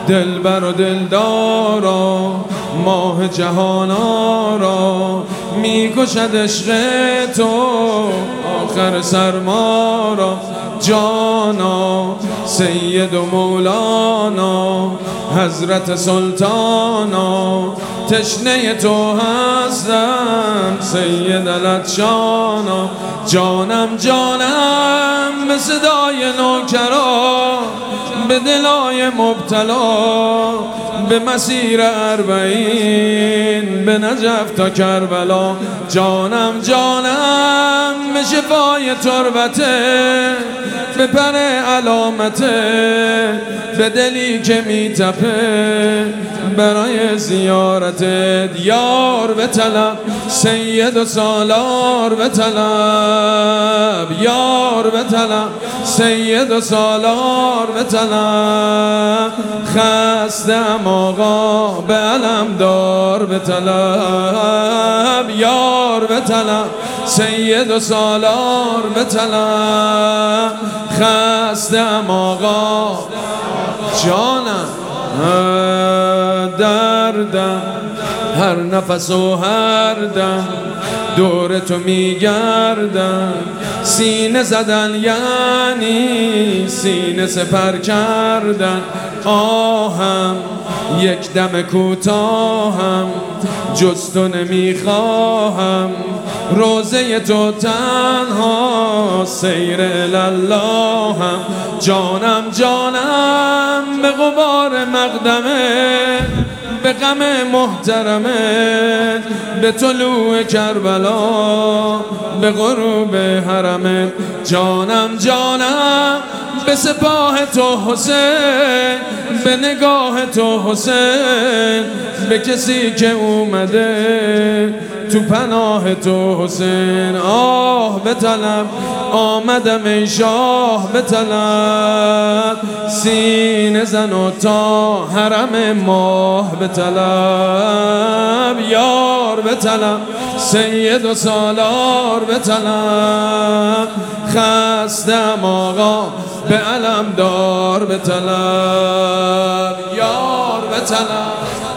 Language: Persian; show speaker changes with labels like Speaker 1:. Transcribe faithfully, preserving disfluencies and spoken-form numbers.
Speaker 1: دلبر و دلدارا ماه جهانا را میکشد عشق تو آخر سرما را. جانا سید و مولانا حضرت سلطانا تشنه تو هستم سید العطشانا. جانم جانم به صدای نوکرا به دلای مبتلا به مسیر اربعین به نجف تا کربلا. جانم جانم به شفای تربته به پر علامته به دلی که میتپه برای زیارتت یار به طلب سید و سالار به طلب یار به طلب سید و سالار به طلب. خستم آقا به علم دار به طلب یار به طلب سید و سالار به طلب. خستم آقا جانم دردم هر نفس و هر دم دور تو میگردم. سینه زدن یعنی سینه سپر کردن. آهم یک دم کوتاهم جز تو نمیخواهم. روزه تو تنها سیر اللهم. جانم جانم به غبار مقدمه به غم محترمت به طلوع کربلا به غروب حرمت. جانم جانم به سپاه تو حسین به نگاه تو حسین به کسی که اومده تو پناه تو حسین. آه به طلب آمدم ای شاه به طلب سینه زن و تا حرم ماه به طلب یار به طلب سید و سالار به طلب. خستم آقا به علم دار به طلب یار به طلب